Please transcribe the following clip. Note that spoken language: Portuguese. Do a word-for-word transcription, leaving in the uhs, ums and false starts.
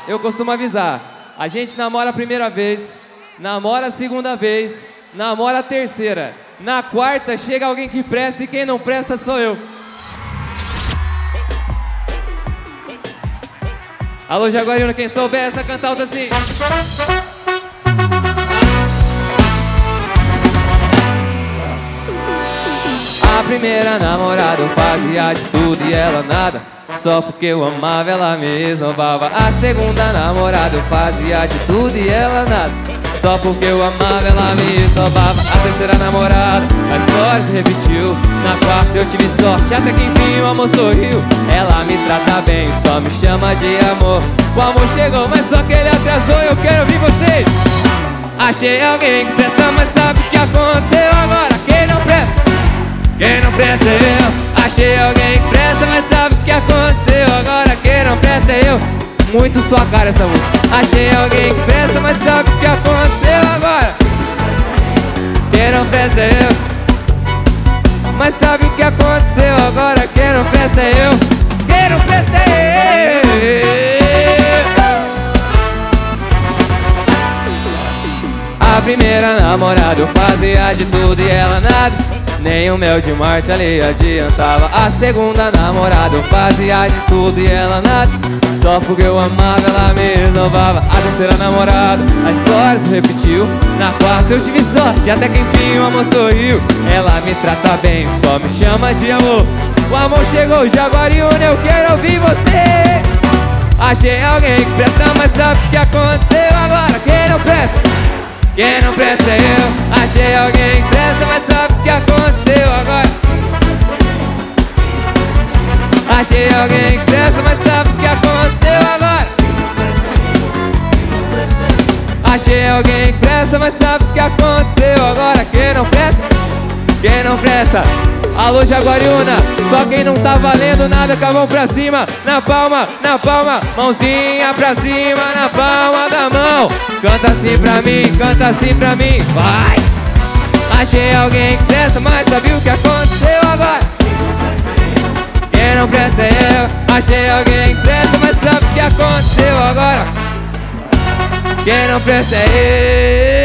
eu costumo avisar. A gente namora a primeira vez, namora a segunda vez, namora a terceira. Na quarta chega alguém que presta e quem não presta sou eu. Alô, Jaguariúna, quem souber essa canta alta assim. A primeira namorada eu fazia de tudo e ela nada, só porque eu amava ela me esnobava. A segunda namorada eu fazia de tudo e ela nada, só porque eu amava ela me esnobava. A terceira namorada, a história se repetiu. Na quarta eu tive sorte, até que enfim o amor sorriu. Ela me trata bem, só me chama de amor. O amor chegou, mas só que ele atrasou. Eu quero ouvir vocês. Achei alguém que presta, mas sabe o que aconteceu agora? Quem não presta? Quem não presta é eu. Achei alguém que presta, mas sabe o que aconteceu agora? Quem não presta é eu. Muito sua cara essa música. Achei alguém que presta, mas sabe o que aconteceu agora? Quem não presta é eu. Mas sabe o que aconteceu agora? Quem não presta é eu. Quem não presta é eu. A primeira namorada eu fazia de tudo e ela nada, nem o mel de Marte ali adiantava. A segunda namorada eu fazia de tudo e ela nada, só porque eu amava ela me esnobava. A terceira namorada, a história se repetiu. Na quarta eu tive sorte, até que enfim o amor sorriu. Ela me trata bem, só me chama de amor. O amor chegou, Jaguariúna, eu quero ouvir você. Achei alguém que presta, mas sabe o que aconteceu agora? Quem não presta? Quem não presta é eu. Achei alguém que presta, mas sabe o que aconteceu agora? Achei alguém que presta, mas sabe o que aconteceu agora? Achei alguém que presta, mas sabe o que aconteceu agora? Quem não presta? Quem não presta? Alô, Jaguariúna, só quem não tá valendo nada com a mão pra cima. Na palma, na palma, mãozinha pra cima, na palma da mão. Canta assim pra mim, canta assim pra mim, vai! Achei alguém que presta, mas sabe o que aconteceu agora? Quem não presta é eu. Achei alguém que presta, mas sabe o que aconteceu agora? Quem não presta é eu.